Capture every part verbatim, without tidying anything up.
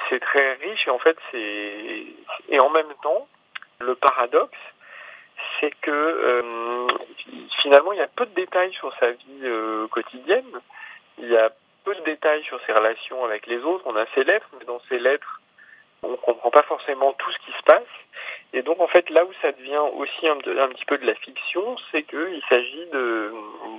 c'est très riche et en fait c'est et en même temps le paradoxe c'est que euh, finalement il y a peu de détails sur sa vie euh, quotidienne, il y a peu de détails sur ses relations avec les autres. On a ses lettres, mais dans ces lettres on ne comprend pas forcément tout ce qui se passe. Et donc en fait là où ça devient aussi un, un petit peu de la fiction, c'est qu'il s'agit de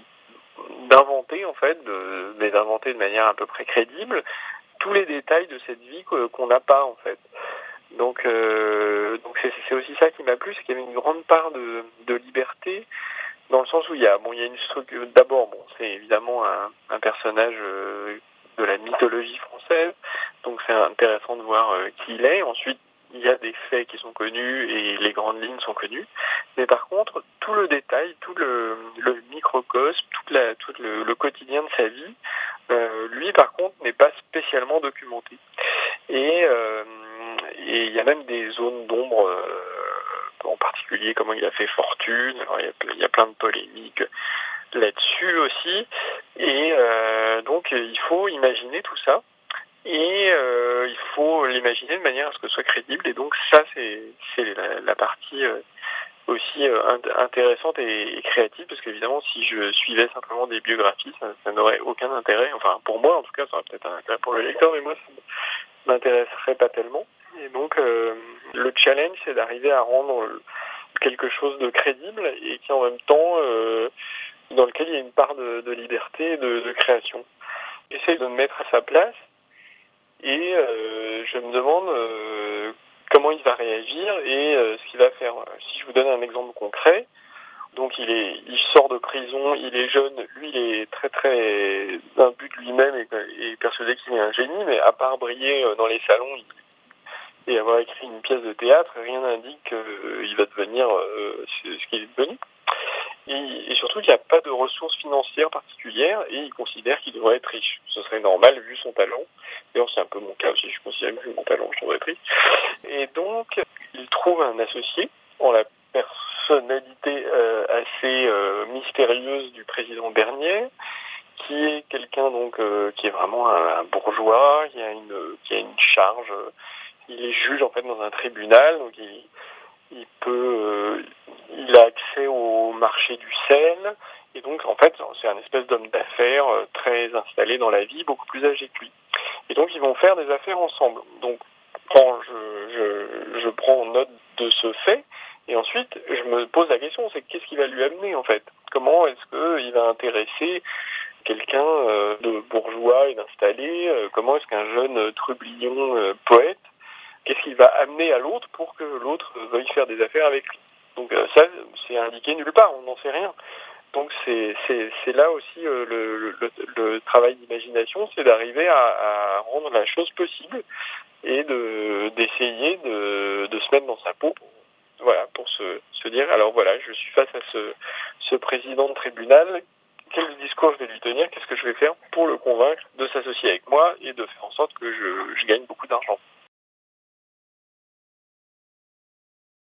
d'inventer en fait, de, mais d'inventer de manière à peu près crédible tous les détails de cette vie qu'on n'a pas en fait. Donc, euh, donc c'est, c'est aussi ça qui m'a plu, c'est qu'il y avait une grande part de, de liberté, dans le sens où il y a, bon, il y a une structure. D'abord, bon, c'est évidemment un, un personnage euh, de la mythologie française, donc c'est intéressant de voir euh, qui il est. Ensuite, il y a des faits qui sont connus et les grandes lignes sont connues. Mais par contre, tout le détail, tout le, le microcosme, toute la, tout le, le quotidien de sa vie, euh, lui, par contre, n'est pas spécialement documenté. Et euh, et il y a même des zones d'ombre, euh, en particulier comment il a fait fortune. Alors, il, y a, il y a plein de polémiques là-dessus aussi. Et euh, donc, il faut imaginer tout ça. Et euh, il faut l'imaginer de manière à ce que ce soit crédible. Et donc, ça, c'est, c'est la, la partie euh, aussi euh, intéressante et, et créative. Parce qu'évidemment, si je suivais simplement des biographies, ça, ça n'aurait aucun intérêt. Enfin, pour moi, en tout cas, ça aurait peut-être un intérêt pour le lecteur, mais moi, ça m'intéresserait pas tellement. Et donc, euh, le challenge, c'est d'arriver à rendre quelque chose de crédible et qui, en même temps, euh, dans lequel il y a une part de, de liberté et de, de création. J'essaie de me mettre à sa place et euh, je me demande euh, comment il va réagir et euh, ce qu'il va faire. Si je vous donne un exemple concret, donc il est, il sort de prison, il est jeune, lui il est très très imbu de lui-même et, et persuadé qu'il est un génie, mais à part briller dans les salons il, et avoir écrit une pièce de théâtre, rien n'indique qu'il euh, va devenir euh, ce qu'il est devenu. Et, et surtout, il n'y a pas de ressources financières particulières et il considère qu'il devrait être riche. Ce serait normal vu son talent. D'ailleurs, c'est un peu mon cas aussi. Je considère que vu mon talent, je devrais être riche. Et donc, il trouve un associé en la personnalité euh, assez euh, mystérieuse du président Bernier, qui est quelqu'un donc euh, qui est vraiment un, un bourgeois, qui a une qui a une charge. Euh, il est juge en fait dans un tribunal, donc il Il peut, euh, il a accès au marché du sel, et donc en fait c'est un espèce d'homme d'affaires euh, très installé dans la vie, beaucoup plus âgé que lui. Et donc ils vont faire des affaires ensemble. Donc quand je, je, je prends note de ce fait, et ensuite je me pose la question, c'est qu'est-ce qui va lui amener en fait? Comment est-ce qu'il va intéresser quelqu'un euh, de bourgeois et d'installé? euh, Comment est-ce qu'un jeune euh, trublion euh, poète, qu'est-ce qu'il va amener à l'autre pour que l'autre veuille faire des affaires avec lui? Donc euh, ça, c'est indiqué nulle part, on n'en sait rien. Donc c'est, c'est, c'est là aussi euh, le, le, le travail d'imagination, c'est d'arriver à, à rendre la chose possible et de, d'essayer de, de se mettre dans sa peau. Voilà, pour se, se dire, alors voilà, je suis face à ce, ce président de tribunal, quel discours je vais lui tenir, qu'est-ce que je vais faire pour le convaincre de s'associer avec moi et de faire en sorte que je, je gagne beaucoup d'argent.